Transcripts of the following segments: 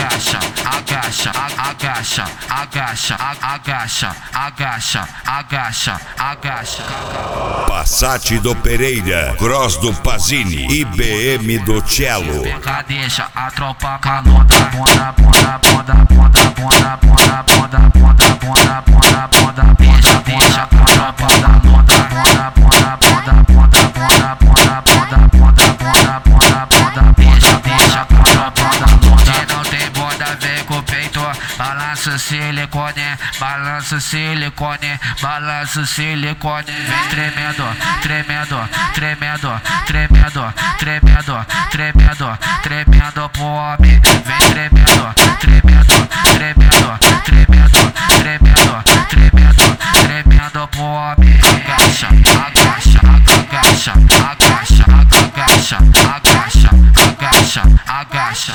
agacha, agacha, agacha, agacha, agacha, agacha, agacha, agacha. Passat do Pereira, Cross do Pazini e BM do Cello. Deixa a tropa canota, ponda, ponda, ponda, ponda, ponda, ponda, ponda, ponda, ponda, ponda, ponda, deixa, deixa a tropa canota, ponda, ponda, ponda, ponda, ponda, ponda, ponda, ponda, ponda, ponda, ponda, deixa, deixa a tropa canota. Quem não tem bunda vem com o peito, balança o silicone, balança o silicone, balança o silicone, vem tremendo, tremendo, tremendo, tremendo, tremendo, tremendo, tremendo pro homem, vem tremendo, tremendo, tremendo, tremendo, tremendo, tremendo, tremendo pro homem. Agacha, agacha, agacha, agacha, agacha, agacha, agacha, agacha,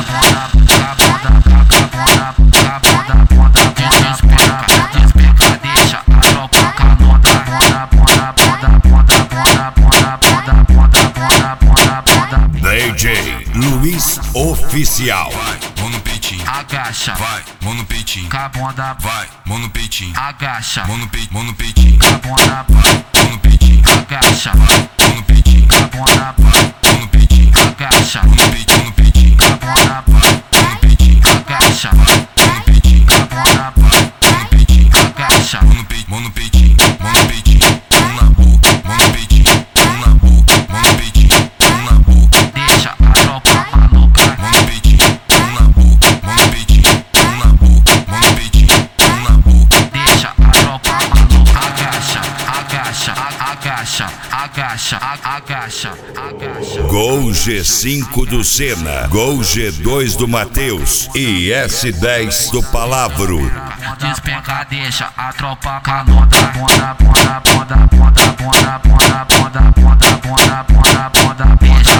deixa a tropa canota, ponda, ponda, ponda, ponda, ponda, ponda, ponda, ponda, ponda, ponda. DJ Luiz Oficial. Vai, mão no peitinho. Agacha, Vai, mão no peitinho. cabonda, Vai, mão no peitinho. agacha, Mão no peitinho. cabonda, Vai, mão no peitinho. agacha, Vai, mão no peitinho. cabonda, Vai, mão no peitinho. agacha, Mão no peitinho. cabonda, Vai, mão no peitinho. agacha, Mão no peitinho. cabonda, Vai, mão no peitinho. agacha, Mão no peitinho. Mão no peitinho. Mão no peitinho. Mão na boca. Mão no peitinho. Mão na boca. Mão no peitinho. Mão na boca. deixa a tropa maluca, Mão no peitinho. Mão na boca. Mão no peitinho. Mão na boca. Mão no peitinho. Mão na boca. deixa a tropa maluca, agacha, agacha, agacha, agacha, agacha, agacha. Gol G5 do Senna, Gol G2 do Matheus e S10 do Palavro. Despenca, deixa a tropa canota, ponda, ponda, ponda, ponda, ponda, ponda, ponda, ponda, ponda, ponda, ponda, deixa,